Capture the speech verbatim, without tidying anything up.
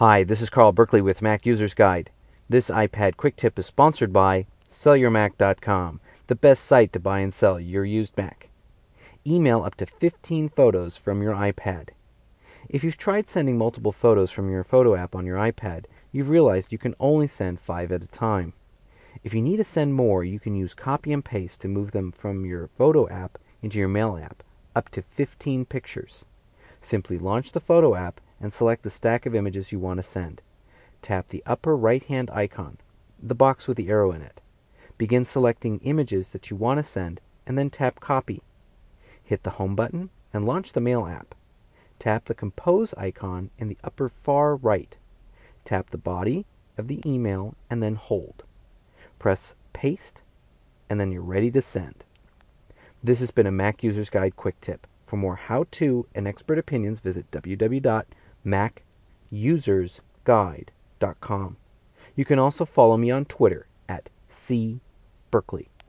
Hi, this is Carl Berkeley with Mac User's Guide. This iPad Quick Tip is sponsored by Sell Your Mac dot com, the best site to buy and sell your used Mac. Email up to fifteen photos from your iPad. If you've tried sending multiple photos from your photo app on your iPad, you've realized you can only send five at a time. If you need to send more, you can use copy and paste to move them from your photo app into your mail app, up to fifteen pictures. Simply launch the photo app and select the stack of images you want to send. Tap the upper right-hand icon, the box with the arrow in it. Begin selecting images that you want to send, and then tap Copy. Hit the Home button and launch the Mail app. Tap the Compose icon in the upper far right. Tap the body of the email and then hold. Press Paste, and then you're ready to send. This has been a Mac User's Guide Quick Tip. For more how-to and expert opinions, visit w w w dot mac users guide dot com. You can also follow me on Twitter at c berkeley.